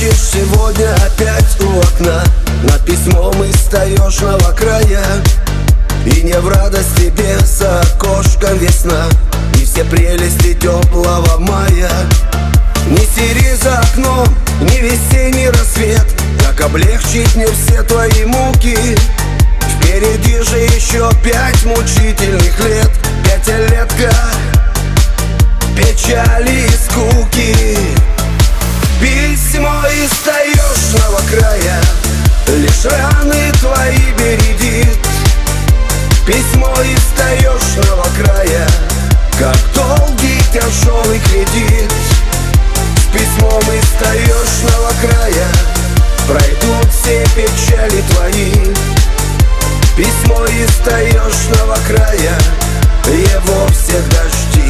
сидишь сегодня опять у окна, над письмом и встаешь новокрая. И не в радость тебе за окошком весна и все прелести теплого мая. Ни сири за окном, ни весенний рассвет, как облегчить мне все твои муки. Впереди же еще 5 мучительных лет, пятилетка печали и скуки. Письмо и встаешь новокрая, лишь раны твои бередит. Письмо и встаешь новокрая, как долгий тяжелый кредит. С письмом и встаешь новокрая, пройдут все печали твои. Письмо и встаешь новокрая, его всех дожди.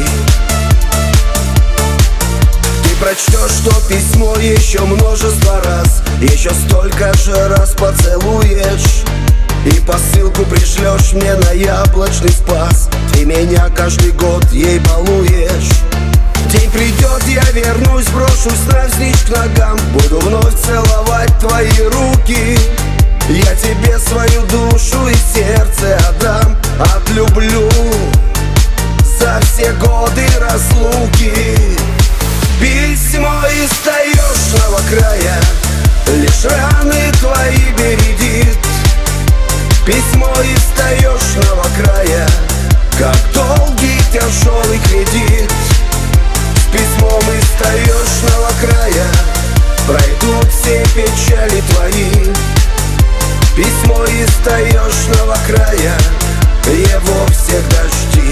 Ты прочтешь то письмо еще множество раз, еще столько же раз поцелуешь. И посылку пришлешь мне на Яблочный Спас, ты меня каждый год ей балуешь. День придет, я вернусь, брошусь навзничь к ногам, буду вновь целовать твои руки. Я тебе свою душу и сердце отдам, отлюблю за все годы разлуки. Письмо и встаешь новокрая, лишь раны твои бередит. Письмо и встаешь новокрая, как долгий тяжелый кредит. С письмом и встаешь новокрая, пройдут все печали твои. Письмо и встаешь новокрая, его всех дожди.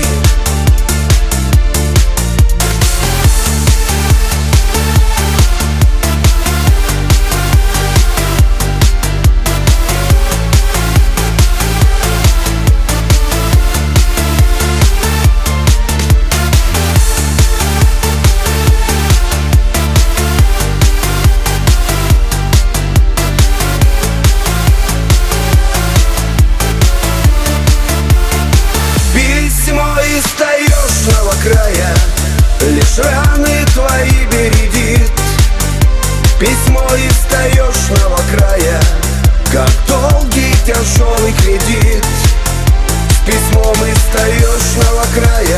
И встаешь новокрая, лишь раны твои бередит. Письмо и встаешь новокрая, как долгий тяжелый кредит. С письмом и встаешь новокрая,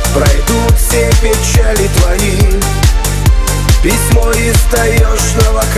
пройдут все печали твои. Письмо и встаешь новокрая.